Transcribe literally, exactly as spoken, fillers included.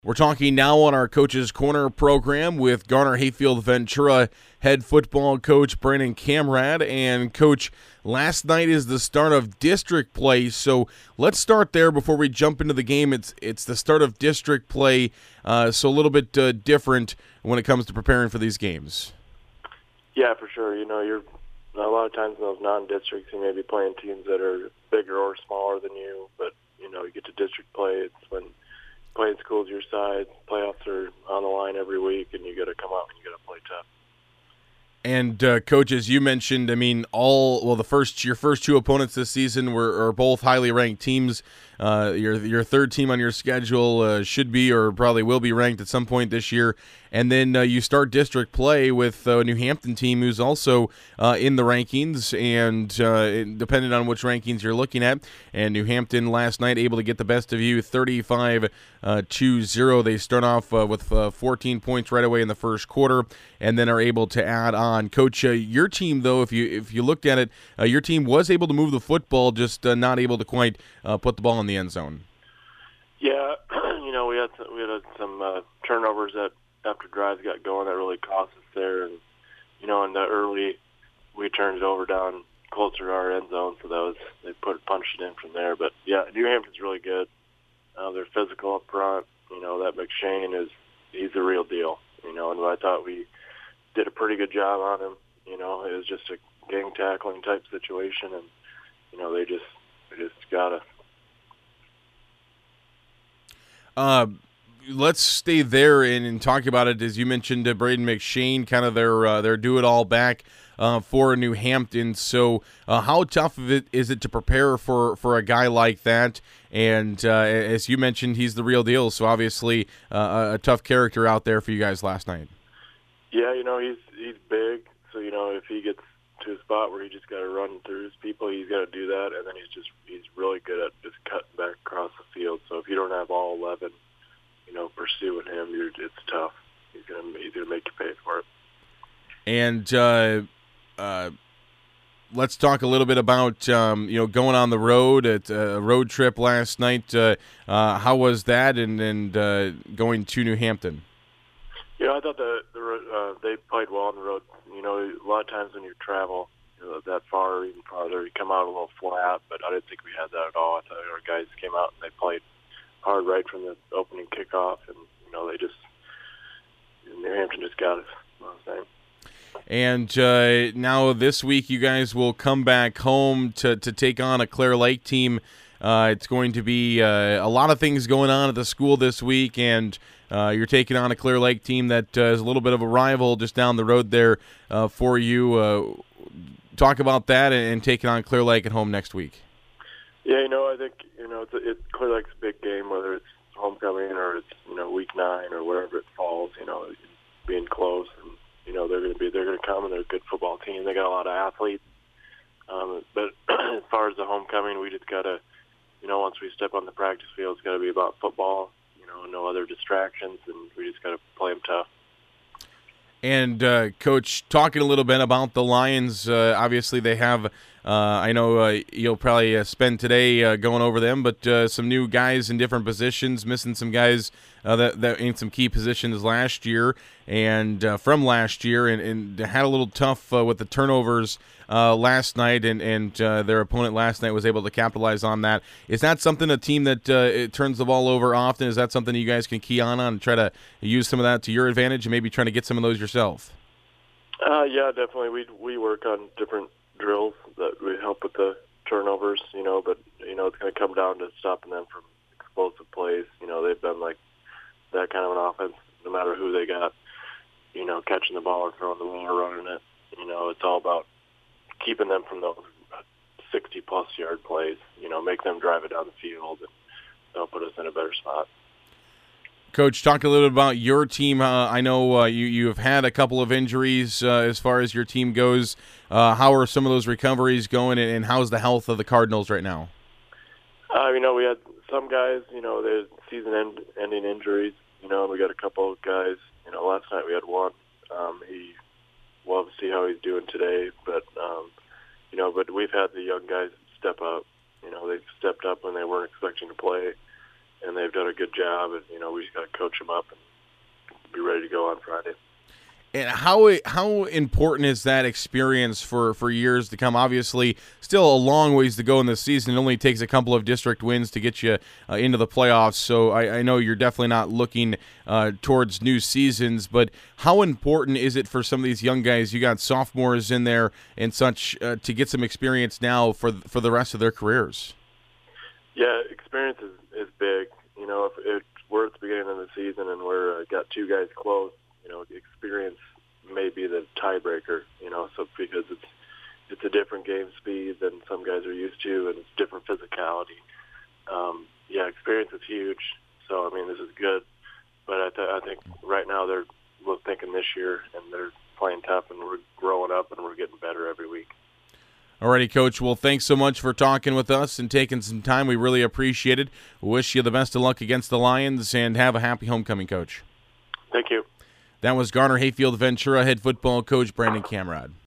We're talking now on our Coach's Corner program with Garner Hayfield Ventura head football coach Brandon Kamrad. And, Coach, last night is the start of district play, so let's start there before we jump into the game. It's it's the start of district play, uh, so a little bit uh, different when it comes to preparing for these games. Yeah, for sure. You know, you're a lot of times in those non-districts, you may be playing teams that are bigger or smaller than you, but, you know, you get to district play, it's when playing schools your size, playoffs are on the line every week, and you got to come out and you got to play tough. And uh, Coach, as you mentioned, I mean, all well, the first your first two opponents this season were are both highly ranked teams. Uh, your your third team on your schedule uh, should be or probably will be ranked at some point this year. And then uh, you start district play with a New Hampton team who's also uh, in the rankings, and uh, depending on which rankings you're looking at. And New Hampton last night able to get the best of you, thirty-five to zero. They start off uh, with uh, fourteen points right away in the first quarter, and then are able to add on. Coach, uh, your team, though, if you if you looked at it, uh, your team was able to move the football, just uh, not able to quite uh, put the ball in the end zone. Yeah, you know, we had some, we had some uh, turnovers that after drives got going that really cost us there, and you know, in the early we turned it over down closer to our end zone, so that was they put punched it in from there. But yeah, New Hampton's really good. Uh, they're physical up front. You know, that McShane is he's the real deal. You know, and I thought we did a pretty good job on him. You know, it was just a gang tackling type situation, and you know, they just they just got us. Uh, let's stay there and, and talk about it. As you mentioned, uh, Braden McShane, kind of their uh, their do-it-all back uh, for New Hampton. So uh, how tough of it is it to prepare for, for a guy like that? And uh, as you mentioned, he's the real deal, so obviously uh, a tough character out there for you guys last night. Yeah, you know, he's he's big, so, you know, if he gets to a spot where he just got to run through his people, he's got to do that, and then he's just he's really good at just cutting back across the field. So if you don't have all eleven, you know, pursuing him, you're, it's tough. He's gonna he's gonna make you pay for it. And uh, uh, let's talk a little bit about um, you know going on the road at a road trip last night. Uh, uh, how was that, and and uh, going to New Hampton? You know, I thought the, the uh, they played well on the road. You know, a lot of times when you travel you know, that far or even farther, you come out a little flat, but I didn't think we had that at all. I thought our guys came out and they played hard right from the opening kickoff, and, you know, they just – New Hampton just got us, you know what I'm saying? And uh, now this week you guys will come back home to, to take on a Clear Lake team. Uh, it's going to be uh, a lot of things going on at the school this week, and uh, you're taking on a Clear Lake team that uh, is a little bit of a rival just down the road there uh, for you. Uh, talk about that and, and taking on Clear Lake at home next week. Yeah, you know, I think, you know, it's, it's Clear Lake's a big game, whether it's homecoming or it's, you know, week nine or wherever it falls, you know, being close. And, you know, they're going to be, they're going to come, and they're a good football team. They got a lot of athletes. Um, but as far as the homecoming, we just got to, you know, once we step on the practice field, it's got to be about football, you know, no other distractions, and we just got to play them tough. And, uh, Coach, talking a little bit about the Lions, uh, obviously they have, uh, I know uh, you'll probably uh, spend today uh, going over them, but uh, some new guys in different positions, missing some guys uh, that, that in some key positions last year and uh, from last year, and, and had a little tough uh, with the turnovers uh, last night, and, and uh, their opponent last night was able to capitalize on that. Is that something, a team that uh, it turns the ball over often, is that something you guys can key on on and try to use some of that to your advantage and maybe trying to get some of those yourself? Uh, yeah, definitely. We we work on different drills that would help with the turnovers, you know, but, you know, it's going to come down to stopping them from explosive plays. You know, they've been like that kind of an offense, no matter who they got, you know, catching the ball or throwing the ball or running it. You know, it's all about keeping them from those sixty-plus yard plays, you know, make them drive it down the field, and they'll put us in a better spot. Coach, talk a little bit about your team. Uh, I know uh, you, you have had a couple of injuries uh, as far as your team goes. Uh, how are some of those recoveries going, and, and how's the health of the Cardinals right now? Uh, you know, we had some guys, you know, there's season-ending injuries, you know, and we got a couple of guys. You know, last night we had one. Um, he, we'll have to see how he's doing today, but, um, you know, but we've had the young guys step up. You know, they've stepped up when they weren't expecting to play. and they've done a good job. And you know, we just got to coach them up and be ready to go on Friday. And how how important is that experience for, for years to come? Obviously, still a long ways to go in this season. It only takes a couple of district wins to get you uh, into the playoffs. So I, I know you're definitely not looking uh, towards new seasons. But how important is it for some of these young guys? You got sophomores in there and such uh, to get some experience now for for the rest of their careers. Yeah, experience is, is big. You know, if, if we're at the beginning of the season and we're uh, got two guys close, you know, experience may be the tiebreaker, you know, so because it's it's a different game speed than some guys are used to, and it's different physicality. Um, yeah, experience is huge. So, I mean, this is good. But I, th- I think right now they're we're thinking this year, and they're playing tough, and we're growing up, and we're getting better every week. Alrighty, Coach. Well, thanks so much for talking with us and taking some time. We really appreciate it. Wish you the best of luck against the Lions, and have a happy homecoming, Coach. Thank you. That was Garner Hayfield Ventura head football coach Brandon Camrod.